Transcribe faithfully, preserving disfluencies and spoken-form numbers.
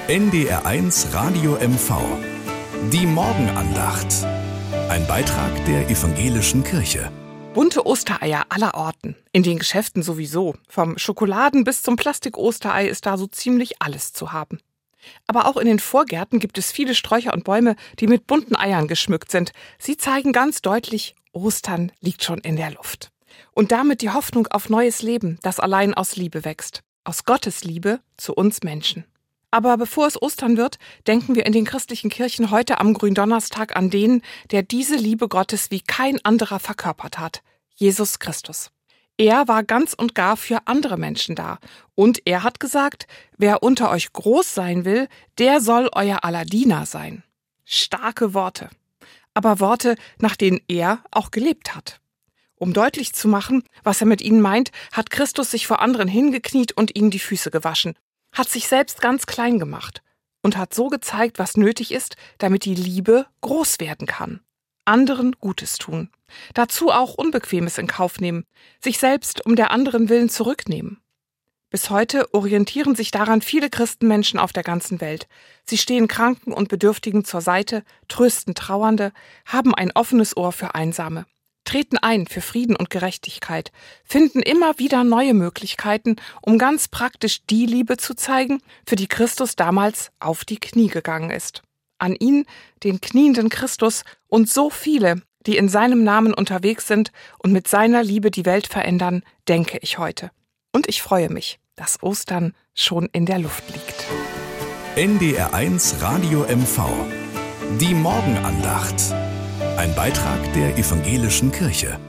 N D R eins Radio M V. Die Morgenandacht. Ein Beitrag der Evangelischen Kirche. Bunte Ostereier aller Orten. In den Geschäften sowieso. Vom Schokoladen bis zum Plastik-Osterei ist da so ziemlich alles zu haben. Aber auch in den Vorgärten gibt es viele Sträucher und Bäume, die mit bunten Eiern geschmückt sind. Sie zeigen ganz deutlich, Ostern liegt schon in der Luft. Und damit die Hoffnung auf neues Leben, das allein aus Liebe wächst. Aus Gottes Liebe zu uns Menschen. Aber bevor es Ostern wird, denken wir in den christlichen Kirchen heute am Gründonnerstag an den, der diese Liebe Gottes wie kein anderer verkörpert hat, Jesus Christus. Er war ganz und gar für andere Menschen da. Und er hat gesagt, wer unter euch groß sein will, der soll euer aller Diener sein. Starke Worte. Aber Worte, nach denen er auch gelebt hat. Um deutlich zu machen, was er mit ihnen meint, hat Christus sich vor anderen hingekniet und ihnen die Füße gewaschen. Hat sich selbst ganz klein gemacht und hat so gezeigt, was nötig ist, damit die Liebe groß werden kann. Anderen Gutes tun. Dazu auch Unbequemes in Kauf nehmen. Sich selbst um der anderen willen zurücknehmen. Bis heute orientieren sich daran viele Christenmenschen auf der ganzen Welt. Sie stehen Kranken und Bedürftigen zur Seite, trösten Trauernde, haben ein offenes Ohr für Einsame. Treten ein für Frieden und Gerechtigkeit, finden immer wieder neue Möglichkeiten, um ganz praktisch die Liebe zu zeigen, für die Christus damals auf die Knie gegangen ist. An ihn, den knienden Christus und so viele, die in seinem Namen unterwegs sind und mit seiner Liebe die Welt verändern, denke ich heute. Und ich freue mich, dass Ostern schon in der Luft liegt. N D R eins Radio M V. Die Morgenandacht. Ein Beitrag der Evangelischen Kirche.